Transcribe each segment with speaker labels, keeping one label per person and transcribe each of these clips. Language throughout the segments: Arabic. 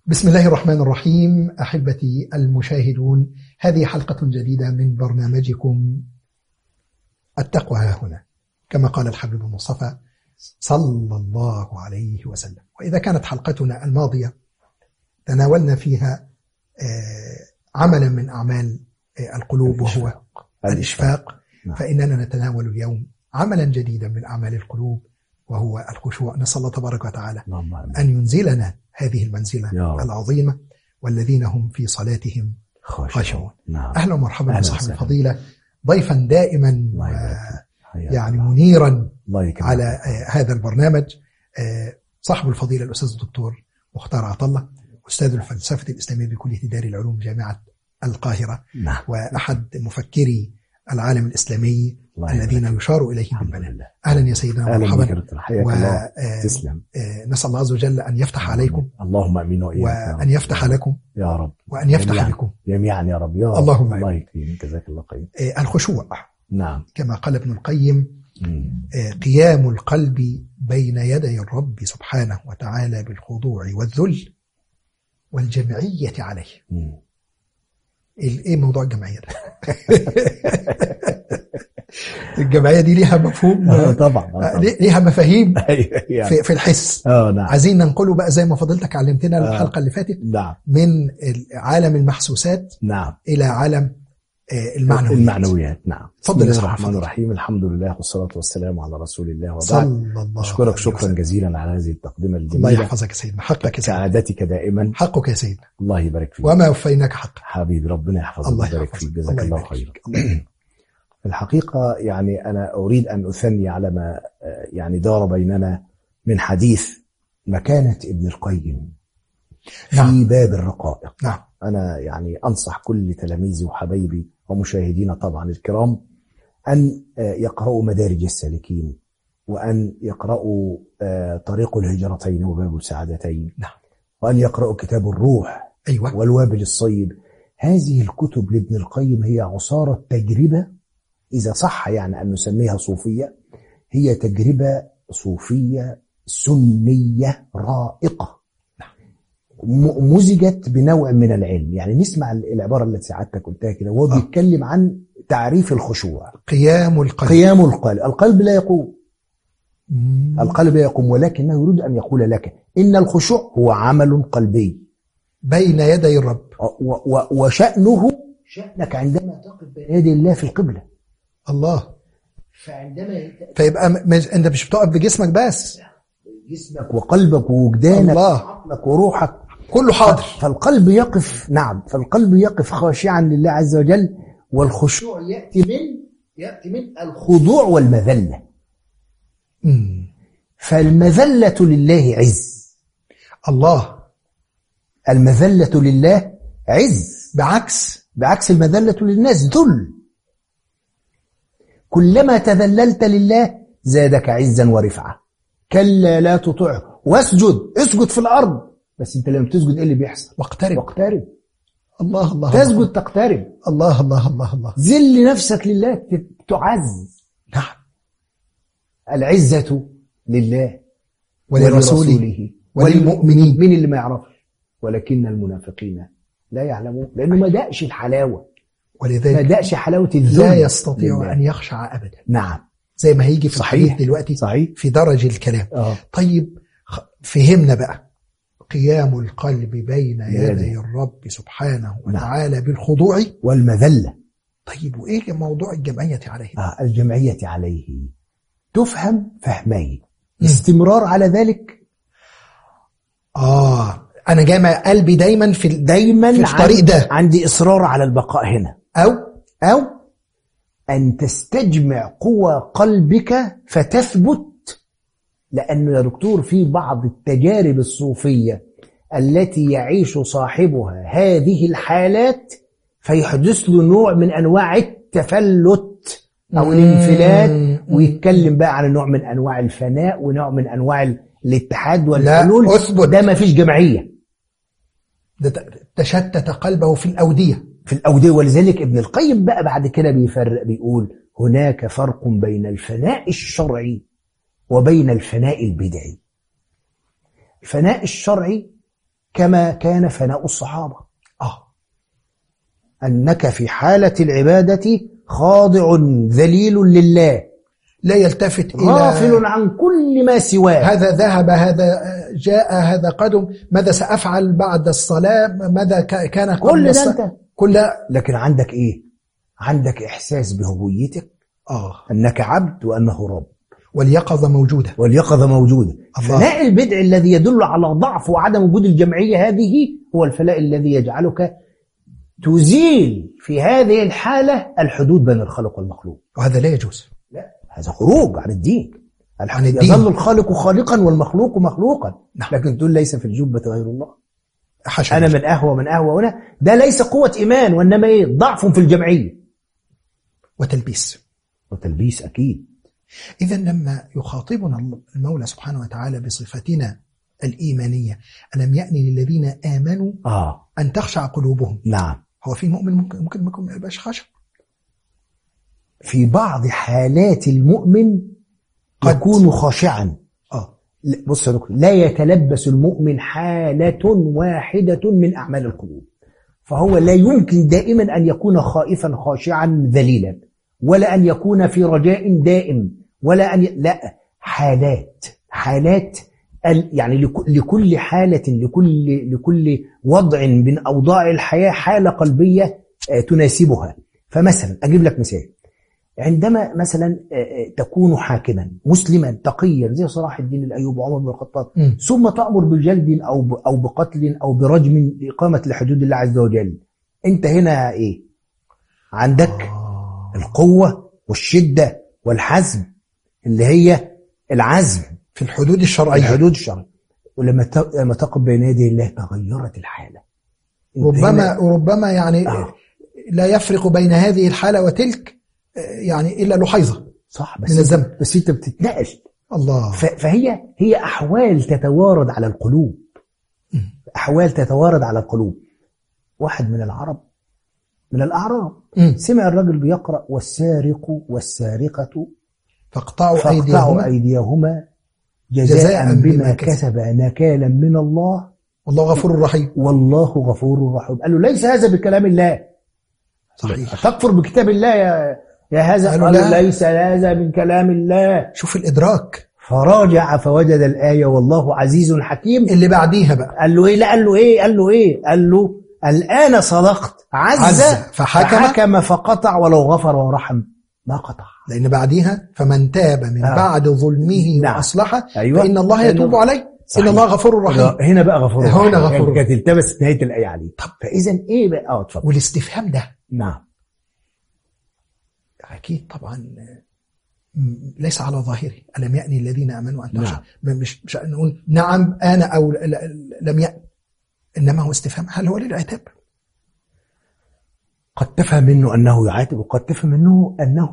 Speaker 1: بسم الله الرحمن الرحيم. أحبتي المشاهدون، هذه حلقة جديدة من برنامجكم التقوى ها هنا، كما قال الحبيب المصطفى صلى الله عليه وسلم. وإذا كانت حلقتنا الماضية تناولنا فيها عملا من أعمال القلوب وهو الإشفاق، فإننا نتناول اليوم عملا جديدا من أعمال القلوب وهو الخشوع. نسأل الله تبارك وتعالى أن ينزلنا هذه المنزلة العظيمة، والذين هم في صلاتهم خاشعون. أهلا ومرحبا بصاحب الفضيلة، ضيفا دائما يعني منيرا على هذا البرنامج، صاحب الفضيلة الأستاذ الدكتور مختار عطلة، أستاذ الفلسفة الإسلامية بكلية دار العلوم جامعة القاهرة، وأحد مفكري العالم الإسلامي الذين يشار إليه بالبنان. أهلا يا سيدنا ومرحبا، ونسأل الله عز وجل أن يفتح عليكم،
Speaker 2: اللهم أمين،
Speaker 1: وأن يفتح لكم
Speaker 2: يا رب،
Speaker 1: وأن يفتح بكم
Speaker 2: جميعا يا رب، يا
Speaker 1: اللهم
Speaker 2: الله يكرمك، جزاك الله خير.
Speaker 1: الخشوع،
Speaker 2: نعم،
Speaker 1: كما قال ابن القيم، قيام القلب بين يدي الرب سبحانه وتعالى بالخضوع والذل والجمعية عليه. ايه موضوع الجمعية ده؟ الجمعية دي ليها مفهوم
Speaker 2: طبعا
Speaker 1: ليها مفاهيم في الحس.
Speaker 2: نعم.
Speaker 1: عايزين ننقله بقى زي ما فضلتك علمتنا الحلقة اللي فاتت،
Speaker 2: نعم،
Speaker 1: من عالم المحسوسات
Speaker 2: نعم
Speaker 1: إلى عالم المعنويات.
Speaker 2: نعم.
Speaker 1: تفضل.
Speaker 2: بسم الله الرحمن الرحيم، الحمد لله والصلاة والسلام على رسول الله، وبعد.
Speaker 1: صلى الله.
Speaker 2: أشكرك شكرا جزيلا على هذه التقدمة الجميلة.
Speaker 1: الله يحفظك يا سيدنا، حقك يا سيدنا،
Speaker 2: كعادتك دائما.
Speaker 1: حقك يا سيدنا،
Speaker 2: الله يبارك فيك،
Speaker 1: وما وفيناك حق
Speaker 2: حبيبي، ربنا يحفظك ويبارك فيك، جزاك الله خير. في الحقيقة يعني أنا أريد أن أثني على ما يعني دار بيننا من حديث مكانة ابن القيم في باب الرقائق.
Speaker 1: نعم.
Speaker 2: أنا يعني أنصح كل تلاميذي وحبايبي ومشاهدينا طبعا الكرام أن يقرأوا مدارج السالكين، وأن يقرأوا طريق الهجرتين وباب السعادتين.
Speaker 1: نعم.
Speaker 2: وأن يقرأوا كتاب الروح.
Speaker 1: أيوة.
Speaker 2: والوابل الصيب. هذه الكتب لابن القيم هي عصارة تجربة، إذا صح يعني أن نسميها صوفية، هي تجربة صوفية سنية رائقة مزجت بنوع من العلم. يعني نسمع العبارة التي سعادتك قلتها كده، وهو بيتكلم عن تعريف الخشوع.
Speaker 1: قيام القلب.
Speaker 2: قيام القلب. القلب لا يقوم، القلب لا يقوم، ولكنه يريد أن يقول لك إن الخشوع هو عمل قلبي
Speaker 1: بين يدي الرب،
Speaker 2: وشأنه شأنك عندما تقف بين يدي الله في القبلة.
Speaker 1: الله.
Speaker 2: فعندما
Speaker 1: فيبقى أنت مش بتقف بجسمك بس،
Speaker 2: جسمك وقلبك ووجدانك وعقلك وروحك
Speaker 1: كله حاضر.
Speaker 2: فالقلب يقف، نعم، فالقلب يقف خاشعا لله عز وجل. والخشوع يأتي من الخضوع والمذلة. فالمذلة لله عز.
Speaker 1: الله.
Speaker 2: المذلة لله عز، بعكس المذلة للناس ذل. كلما تذللت لله زادك عزا ورفعة. كلا لا تطعه اسجد في الأرض. بس انت لما تسجد ايه اللي بيحصل؟ واقترب. الله الله. تسجد الله. تقترب.
Speaker 1: الله الله الله الله.
Speaker 2: ذل نفسك لله تعز.
Speaker 1: نعم.
Speaker 2: العزة لله
Speaker 1: ولرسوله وللمؤمنين.
Speaker 2: مين اللي ما يعرفش؟ ولكن المنافقين لا يعلمون، لأنه ما دقش الحلاوة،
Speaker 1: ولذلك
Speaker 2: ما دقش حلاوة الذل،
Speaker 1: لا يستطيع أن يخشع أبدا.
Speaker 2: نعم،
Speaker 1: زي ما هيجي في الحديث دلوقتي.
Speaker 2: صحيح.
Speaker 1: في درج الكلام. طيب فهمنا بقى قيام القلب بين يدي الرب سبحانه وتعالى بالخضوع
Speaker 2: والمذلة.
Speaker 1: طيب وإيه موضوع الجمعية عليه؟
Speaker 2: الجمعية عليه تفهم فهمين، استمرار على ذلك.
Speaker 1: أنا جامع قلبي دايما في الطريق ده،
Speaker 2: عندي إصرار على البقاء هنا، أو أن تستجمع قوى قلبك فتثبت. لأنه يا دكتور في بعض التجارب الصوفية التي يعيش صاحبها هذه الحالات فيحدث له نوع من أنواع التفلت أو الانفلات، ويتكلم بقى عن نوع من أنواع الفناء ونوع من أنواع الاتحاد والحلول. ده ما فيش جمعية،
Speaker 1: ده تشتت قلبه في الأودية.
Speaker 2: ولذلك ابن القيم بقى بعد كده بيفرق، بيقول هناك فرق بين الفناء الشرعي وبين الفناء البدعي. الفناء الشرعي كما كان فناء الصحابة. أنك في حالة العبادة خاضع ذليل لله،
Speaker 1: لا يلتفت إلى
Speaker 2: غافل عن كل ما سواه.
Speaker 1: هذا ذهب، هذا جاء، هذا قدم، ماذا سأفعل بعد الصلاة، ماذا كان قبل الصلاة،
Speaker 2: لكن عندك إيه؟ عندك إحساس بهويتك، أنك عبد وأنه رب،
Speaker 1: واليقظة موجودة.
Speaker 2: فناء البدع الذي يدل على ضعف وعدم وجود الجمعية هذه هو الفناء الذي يجعلك تزيل في هذه الحالة الحدود بين الخالق والمخلوق،
Speaker 1: وهذا لا يجوز.
Speaker 2: لا، هذا خروج عن الدين. يظل الخالق خالقا والمخلوق مخلوقا.
Speaker 1: نعم.
Speaker 2: لكن تقول ليس في الجبة غير الله،
Speaker 1: حشو
Speaker 2: أنا من أهوى هنا، ده ليس قوة إيمان، وإنما إيه؟ ضعف في الجمعية وتلبيس أكيد.
Speaker 1: إذا لما يخاطبنا المولى سبحانه وتعالى بصفتنا الإيمانية، ألم يأني للذين آمنوا أن تخشع قلوبهم؟
Speaker 2: نعم.
Speaker 1: هو في مؤمن ممكن ما يبقاش خاشع؟
Speaker 2: في بعض حالات المؤمن يكون خاشعا. بص يا دكتور، لا يتلبس المؤمن حالة واحدة من أعمال القلوب، فهو لا يمكن دائما أن يكون خائفا خاشعا ذليلا، ولا أن يكون في رجاء دائم، ولا أن لا، حالات يعني لكل حالة، لكل وضع من أوضاع الحياة حالة قلبية تناسبها. فمثلا أجيب لك مثال، عندما مثلا تكون حاكما مسلما تقيا زي صلاح الدين الأيوبي وعمر بن الخطاب، ثم تأمر بجلد أو بقتل أو برجم لإقامة لحدود الله عز وجل، أنت هنا إيه؟ عندك القوة والشدة والحزم، اللي هي العزم
Speaker 1: في الحدود الشرعية.
Speaker 2: ولما تقف بين يدي الله تغيرت الحالة.
Speaker 1: ربما يعني لا يفرق بين هذه الحالة وتلك يعني إلا لحيظة،
Speaker 2: صح،
Speaker 1: من الزمن،
Speaker 2: بس أنت بتتناقش.
Speaker 1: الله.
Speaker 2: فهي أحوال تتوارد على القلوب، واحد من الأعراب سمع الرجل بيقرأ والسارق والسارقة فاقطعوا أيديهما جزاء بما كسب نكالا من الله
Speaker 1: والله غفور رحيم.
Speaker 2: قال له ليس هذا بكلام الله.
Speaker 1: صحيح.
Speaker 2: تكفر بكتاب الله يا هذا؟ قال ليس هذا من كلام الله.
Speaker 1: شوف الإدراك.
Speaker 2: فراجع فوجد الآية والله عزيز حكيم
Speaker 1: اللي بعديها بقى.
Speaker 2: قال له إيه؟ قال له الآن صدقت، عز فحكم فقطع ولو غفر ورحم ما قطع.
Speaker 1: لأن بعديها فمن تاب من بعد ظلمه وأصلح فإن الله يتوب عليه.
Speaker 2: صحيح.
Speaker 1: إن الله غفور رحيم.
Speaker 2: هنا بقى غفور رحيم.
Speaker 1: هنا غفور.
Speaker 2: كانت التبست نهاية الآية عليه.
Speaker 1: طب
Speaker 2: فإذا إيه بقى؟ اتفضل.
Speaker 1: والاستفهام ده
Speaker 2: نعم
Speaker 1: أكيد طبعا ليس على ظاهره. ألم يأني الذين آمنوا أن تخشع. مش نقول نعم أنا أو لم يأن، إنما هو استفهام. هل هو للعتاب؟
Speaker 2: قد تفهم منه أنه يعاتب، وقد تفهم منه أنه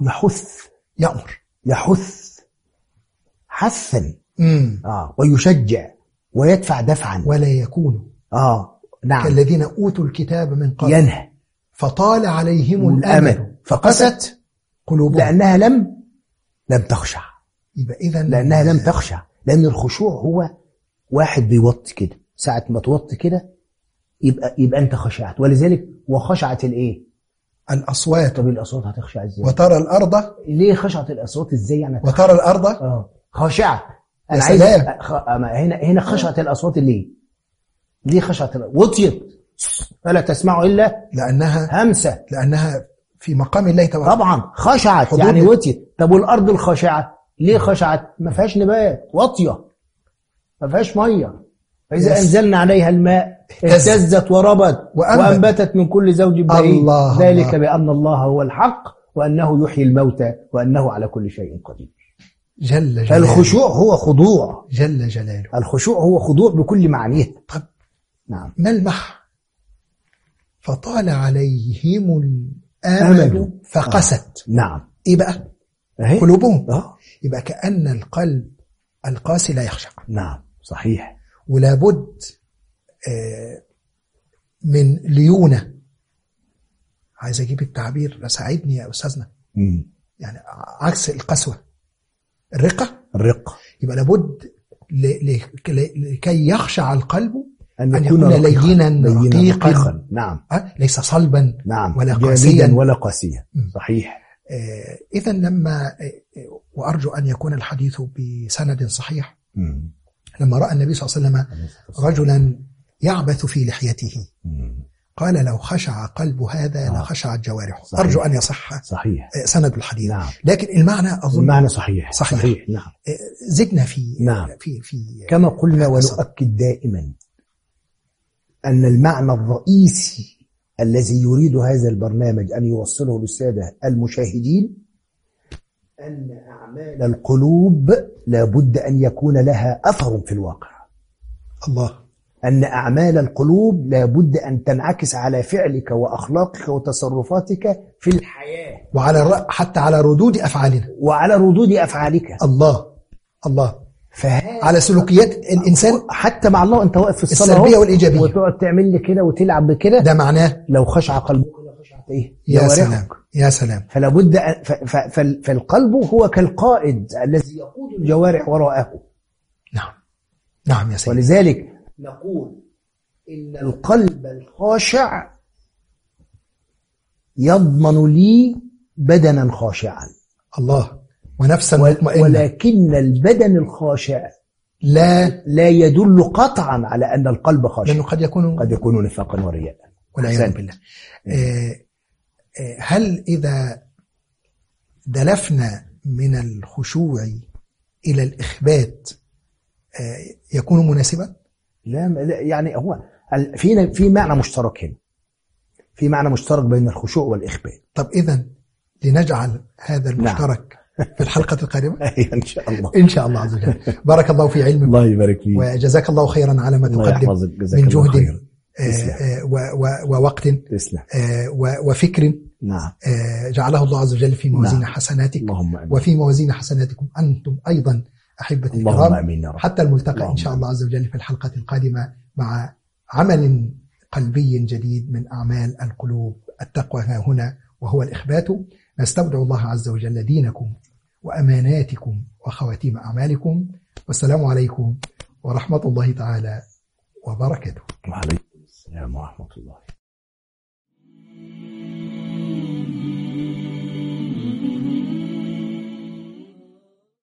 Speaker 2: يحث حثا ويشجع ويدفع دفعا.
Speaker 1: ولا يكون
Speaker 2: نعم
Speaker 1: كالذين أوتوا الكتاب من قبل
Speaker 2: ينهى
Speaker 1: فطال عليهم الأمل
Speaker 2: فقست قلوبهم لأنها لم تخشع. لأنها لم تخشع، لأن الخشوع هو واحد بيوطي كده، ساعة ما توطي كده يبقى أنت خشعت. ولذلك وخشعت الإيه؟
Speaker 1: الأصوات.
Speaker 2: طب الأصوات هتخشع إزاي؟
Speaker 1: وترى الأرض.
Speaker 2: ليه خشعت الأصوات إزاي يعني؟
Speaker 1: وترى الأرض
Speaker 2: خاشعة.
Speaker 1: أنا عايز
Speaker 2: هنا خشعت الأصوات ليه خشعت؟ وطيت فلا تسمعوا إلا
Speaker 1: لأنها
Speaker 2: همسة،
Speaker 1: لأنها في مقام الله تبارك.
Speaker 2: طبعا خشعت يعني وطيت. طب والأرض الخاشعة ليه خشعت؟ ما فيهاش نبات، واطية، ما فيهاش مية، فإذا أنزلنا عليها الماء اهتزت وربت وأنبتت من كل زوج بهيج. ذلك بأن الله هو الحق وأنه يحيي الموتى وأنه على كل شيء قدير.
Speaker 1: جل جلاله.
Speaker 2: الخشوع هو خضوع.
Speaker 1: جل جلاله.
Speaker 2: الخشوع هو خضوع بكل معانيه.
Speaker 1: طب
Speaker 2: نعم.
Speaker 1: ملمح فطال عليهم الأمل فقست.
Speaker 2: نعم.
Speaker 1: إيه بقى؟ قلوبهم. يبقى كأن القلب القاسي لا يخشع.
Speaker 2: نعم صحيح.
Speaker 1: ولا بد من ليونة. عايز أجيب التعبير، ساعدني يا أستاذنا. يعني عكس القسوة، الرقة.
Speaker 2: الرقة.
Speaker 1: يبقى لابد لكي يخشع القلب أن يكون لينا رقيقا.
Speaker 2: نعم.
Speaker 1: ليس صلبا.
Speaker 2: نعم.
Speaker 1: ولا قاسيا
Speaker 2: ولا قاسيا. صحيح.
Speaker 1: إذا وأرجو أن يكون الحديث بسند صحيح. لما رأى النبي صلى الله عليه وسلم رجلا يعبث في لحيته قال لو خشع قلب هذا لخشعت جوارحه. أرجو أن يصح
Speaker 2: صحيح
Speaker 1: سند الحديث.
Speaker 2: نعم.
Speaker 1: لكن المعنى أظن
Speaker 2: المعنى صحيح.
Speaker 1: نعم. زدنا في
Speaker 2: نعم.
Speaker 1: في
Speaker 2: كما قلنا ونؤكد دائما أن المعنى الرئيسي الذي يريد هذا البرنامج أن يوصله للسادة المشاهدين أن أعمال القلوب لابد أن يكون لها أثر في الواقع.
Speaker 1: الله.
Speaker 2: أن أعمال القلوب لابد أن تنعكس على فعلك وأخلاقك وتصرفاتك في الحياة
Speaker 1: وعلى حتى على ردود أفعالنا
Speaker 2: وعلى ردود أفعالك.
Speaker 1: الله على سلوكيات الإنسان
Speaker 2: حتى مع الله. أنت واقف في الصلاة
Speaker 1: السلبية والإيجابية
Speaker 2: وتقعد تعمل لي كده وتلعب بكده،
Speaker 1: ده معناه
Speaker 2: لو خشع قلبك لخشعت إيه؟
Speaker 1: يا سلام يا سلام.
Speaker 2: فلا بد فالقلب هو كالقائد الذي يقود الجوارح وراءه.
Speaker 1: نعم يا سيدي.
Speaker 2: ولذلك نقول إن القلب الخاشع يضمن لي بدنا خاشعا.
Speaker 1: الله. ونفسا مطمئنة.
Speaker 2: ولكن البدن الخاشع لا يدل قطعا على أن القلب خاشع،
Speaker 1: لأنه قد يكون
Speaker 2: نفاقا ورياء
Speaker 1: والعياذ بالله. هل إذا دلفنا من الخشوع إلى الإخبات يكون مناسبا؟
Speaker 2: لا يعني هو في معنى مشترك هنا، في معنى مشترك بين الخشوع والإخبات.
Speaker 1: طب إذن لنجعل هذا المشترك في الحلقة القادمة
Speaker 2: إن شاء الله.
Speaker 1: إن شاء الله عز وجل. بارك الله في علمك.
Speaker 2: الله يبارك فيك.
Speaker 1: وجزاك الله خيرا على ما تقدم من جهد ووقت وفكر.
Speaker 2: نعم.
Speaker 1: جعله الله عز وجل في موازين حسناتك وفي موازين حسناتكم أنتم أيضا أحبتي الكرام. حتى الملتقى إن شاء الله عز وجل في الحلقة القادمة مع عمل قلبي جديد من أعمال القلوب. التقوى هنا وهو الإخبات. نستودع الله عز وجل دينكم وأماناتكم وخواتيم أعمالكم. والسلام عليكم ورحمة الله تعالى وبركاته.
Speaker 2: وعليكم السلام ورحمة الله.